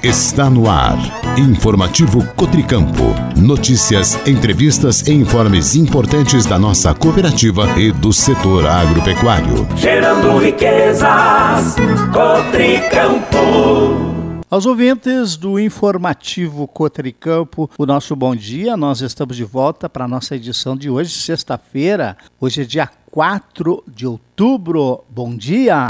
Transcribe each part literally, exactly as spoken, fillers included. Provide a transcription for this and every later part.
Está no ar. Informativo Cotricampo. Notícias, entrevistas e informes importantes da nossa cooperativa e do setor agropecuário. Gerando riquezas, Cotricampo. Aos ouvintes do Informativo Cotricampo, o nosso bom dia. Nós estamos de volta para a nossa edição de hoje, sexta-feira. Hoje é dia quatro de outubro. Bom dia!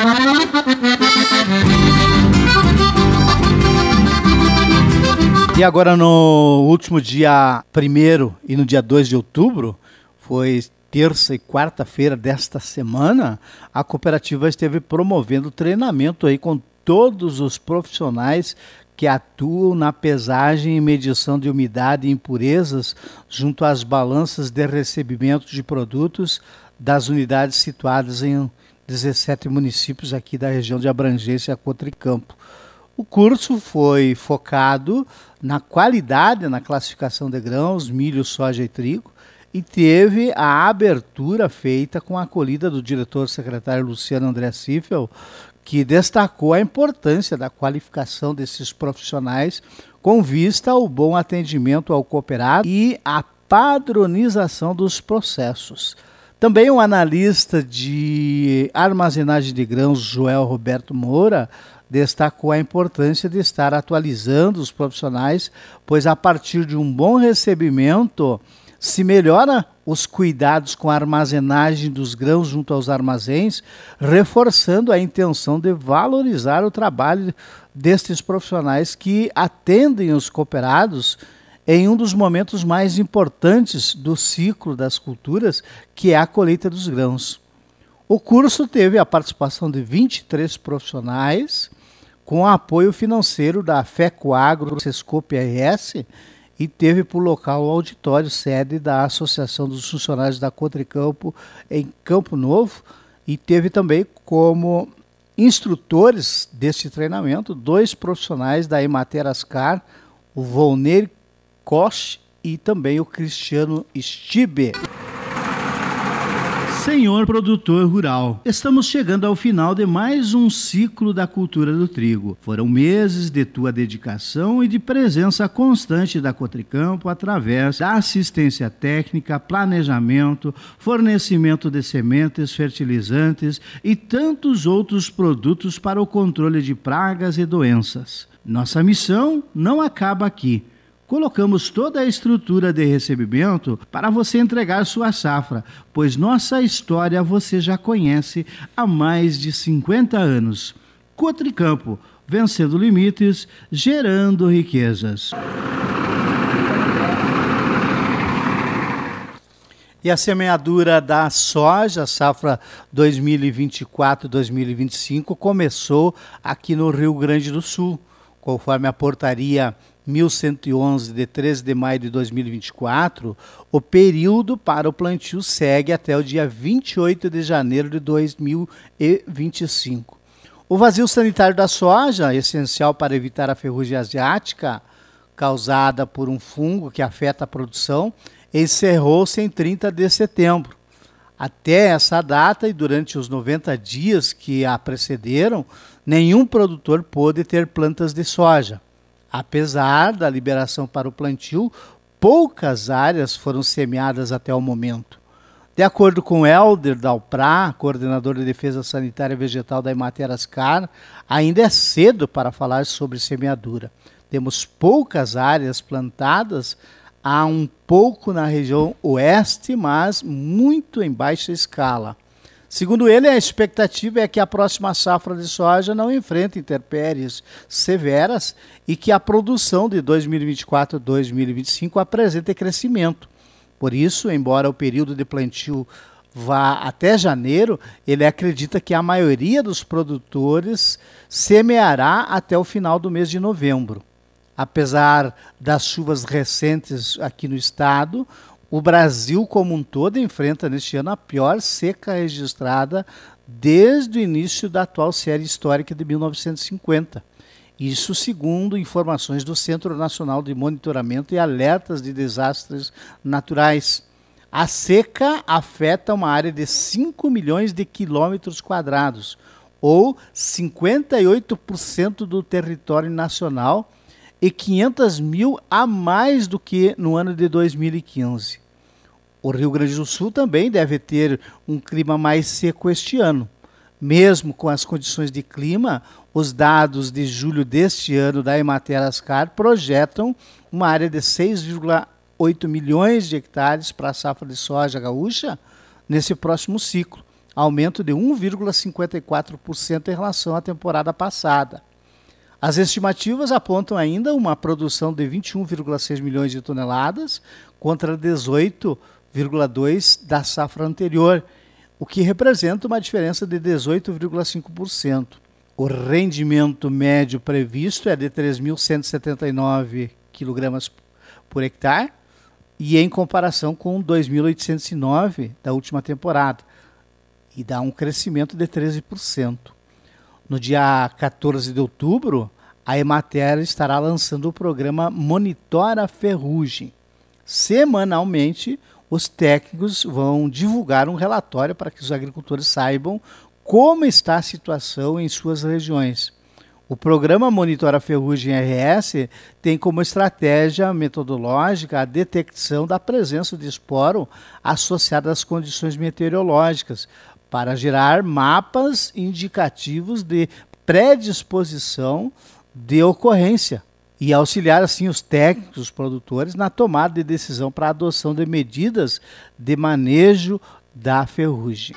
E agora no último dia primeiro e no dia dois de outubro, foi terça e quarta-feira desta semana, a cooperativa esteve promovendo treinamento aí com todos os profissionais que atuam na pesagem e medição de umidade e impurezas junto às balanças de recebimento de produtos das unidades situadas em dezessete municípios aqui da região de abrangência Cotricampo. O curso foi focado na qualidade na classificação de grãos, milho, soja e trigo, e teve a abertura feita com a acolhida do diretor-secretário Luciano André Siffel, que destacou a importância da qualificação desses profissionais com vista ao bom atendimento ao cooperado e à padronização dos processos. Também o analista de armazenagem de grãos, Joel Roberto Moura, destacou a importância de estar atualizando os profissionais, pois a partir de um bom recebimento se melhora os cuidados com a armazenagem dos grãos junto aos armazéns, reforçando a intenção de valorizar o trabalho destes profissionais que atendem os cooperados em um dos momentos mais importantes do ciclo das culturas, que é a colheita dos grãos. O curso teve a participação de vinte e três profissionais, com apoio financeiro da FECOAGRO, Sescope R S, e teve por local o auditório sede da Associação dos Funcionários da Cotricampo em Campo Novo, e teve também como instrutores deste treinamento dois profissionais da Emater Ascar, o Volney Koch e também o Cristiano Stibe. Senhor produtor rural, estamos chegando ao final de mais um ciclo da cultura do trigo. Foram meses de tua dedicação e de presença constante da Cotricampo através da assistência técnica, planejamento, fornecimento de sementes, fertilizantes e tantos outros produtos para o controle de pragas e doenças. Nossa missão não acaba aqui. Colocamos toda a estrutura de recebimento para você entregar sua safra, pois nossa história você já conhece há mais de cinquenta anos. Cotricampo, vencendo limites, gerando riquezas. E a semeadura da soja, safra dois mil e vinte e quatro dois mil e vinte e cinco, começou aqui no Rio Grande do Sul, conforme a portaria mil cento e onze, de treze de maio de dois mil e vinte e quatro, o período para o plantio segue até o dia vinte e oito de janeiro de dois mil e vinte e cinco. O vazio sanitário da soja, essencial para evitar a ferrugem asiática, causada por um fungo que afeta a produção, encerrou-se em trinta de setembro. Até essa data e durante os noventa dias que a precederam, nenhum produtor pôde ter plantas de soja. Apesar da liberação para o plantio, poucas áreas foram semeadas até o momento. De acordo com Helder Dalprá, coordenador de Defesa Sanitária Vegetal da Emater Ascar, ainda é cedo para falar sobre semeadura. Temos poucas áreas plantadas, há um pouco na região oeste, mas muito em baixa escala. Segundo ele, a expectativa é que a próxima safra de soja não enfrente intempéries severas e que a produção de dois mil e vinte e quatro a dois mil e vinte e cinco apresente crescimento. Por isso, embora o período de plantio vá até janeiro, ele acredita que a maioria dos produtores semeará até o final do mês de novembro. Apesar das chuvas recentes aqui no estado, o Brasil como um todo enfrenta neste ano a pior seca registrada desde o início da atual série histórica de mil novecentos e cinquenta. Isso segundo informações do Centro Nacional de Monitoramento e Alertas de Desastres Naturais. A seca afeta uma área de cinco milhões de quilômetros quadrados, ou cinquenta e oito por cento do território nacional, e quinhentos mil a mais do que no ano de dois mil e quinze. O Rio Grande do Sul também deve ter um clima mais seco este ano. Mesmo com as condições de clima, os dados de julho deste ano da Emater Ascar projetam uma área de seis vírgula oito milhões de hectares para a safra de soja gaúcha nesse próximo ciclo, aumento de um vírgula cinquenta e quatro por cento em relação à temporada passada. As estimativas apontam ainda uma produção de vinte e um vírgula seis milhões de toneladas contra dezoito vírgula dois da safra anterior, o que representa uma diferença de dezoito vírgula cinco por cento. O rendimento médio previsto é de três mil cento e setenta e nove quilogramas por hectare, e em comparação com dois mil oitocentos e nove da última temporada, e dá um crescimento de treze por cento. No dia quatorze de outubro, a Emater estará lançando o programa Monitora Ferrugem. Semanalmente, os técnicos vão divulgar um relatório para que os agricultores saibam como está a situação em suas regiões. O programa Monitora Ferrugem R S tem como estratégia metodológica a detecção da presença de esporo associada às condições meteorológicas, para gerar mapas indicativos de predisposição de ocorrência e auxiliar assim os técnicos, os produtores, na tomada de decisão para a adoção de medidas de manejo da ferrugem.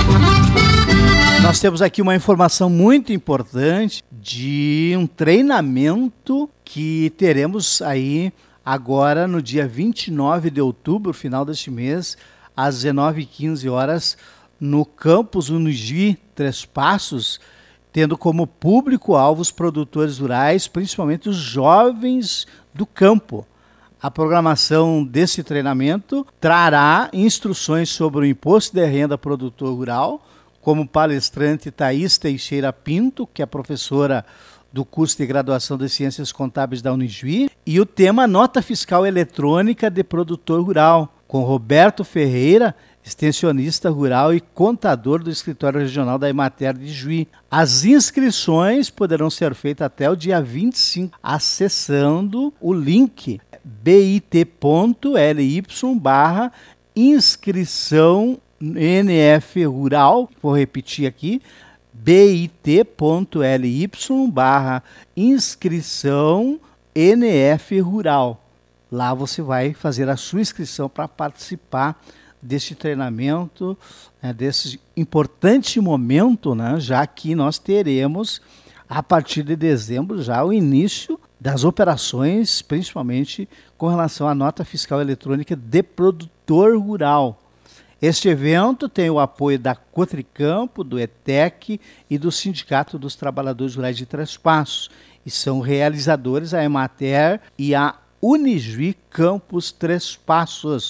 Nós temos aqui uma informação muito importante de um treinamento que teremos aí agora no dia vinte e nove de outubro, final deste mês, às dezenove e quinze horas, no campus Unijuí Três Passos, tendo como público-alvo os produtores rurais, principalmente os jovens do campo. A programação desse treinamento trará instruções sobre o imposto de renda produtor rural, como palestrante Thaís Teixeira Pinto, que é professora do curso de graduação de Ciências Contábeis da Unijuí, e o tema Nota Fiscal Eletrônica de Produtor Rural, com Roberto Ferreira, extensionista rural e contador do Escritório Regional da Emater de Juí. As inscrições poderão ser feitas até o dia vinte e cinco, acessando o link bit ponto ly barra inscrição N F Rural. Vou repetir aqui, bit ponto ly barra inscrição N F Rural. Lá você vai fazer a sua inscrição para participar deste treinamento, né, desse importante momento, né, já que nós teremos, a partir de dezembro, já o início das operações, principalmente com relação à nota fiscal eletrônica de produtor rural. Este evento tem o apoio da Cotricampo, do E T E C e do Sindicato dos Trabalhadores Rurais de Três Passos, e são realizadores a Emater e a Unijuí Campus Três Passos.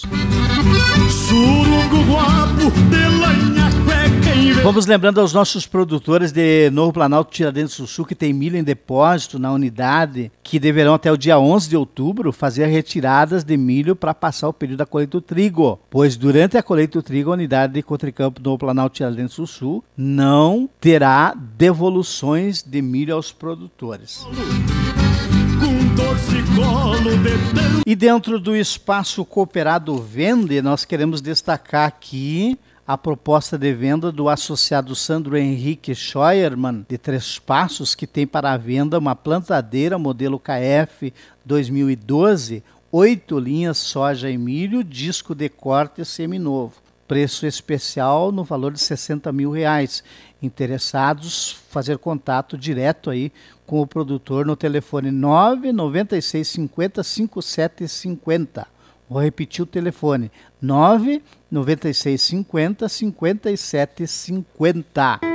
Vamos lembrando aos nossos produtores de Novo Planalto, Tiradentes do Sul, que tem milho em depósito na unidade, que deverão até o dia onze de outubro fazer retiradas de milho para passar o período da colheita do trigo, pois durante a colheita do trigo a unidade de Cotricampo Novo Planalto, Tiradentes do Sul não terá devoluções de milho aos produtores. E dentro do espaço Cooperado Vende, nós queremos destacar aqui a proposta de venda do associado Sandro Henrique Scheuermann, de Três Passos, que tem para a venda uma plantadeira modelo K F dois mil e doze, oito linhas soja e milho, disco de corte seminovo. Preço especial no valor de sessenta mil reais. Interessados, fazer contato direto aí com o produtor no telefone nove nove seis cinco zero cinco sete cinco zero. Vou repetir o telefone, nove nove seis cinco zero cinco sete cinco zero.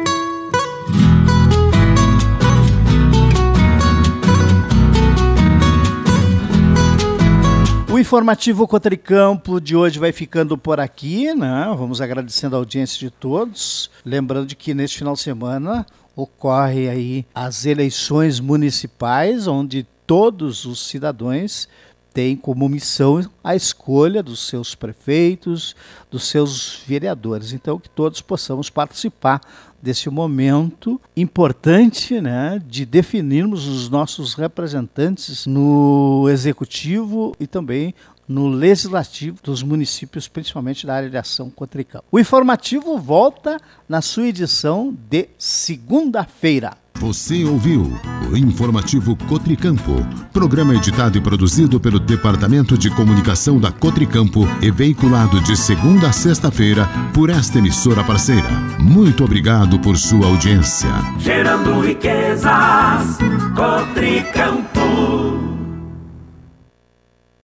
O informativo Cotricampo de hoje vai ficando por aqui, né? Vamos agradecendo a audiência de todos. Lembrando de que neste final de semana ocorre aí as eleições municipais, onde todos os cidadãos têm como missão a escolha dos seus prefeitos, dos seus vereadores. Então, que todos possamos participar desse momento importante, né, de definirmos os nossos representantes no executivo e também no legislativo dos municípios, principalmente da área de ação Cotricampo. O informativo volta na sua edição de segunda-feira. Você ouviu o Informativo Cotricampo, programa editado e produzido pelo Departamento de Comunicação da Cotricampo e veiculado de segunda a sexta-feira por esta emissora parceira. Muito obrigado por sua audiência. Gerando riquezas, Cotricampo.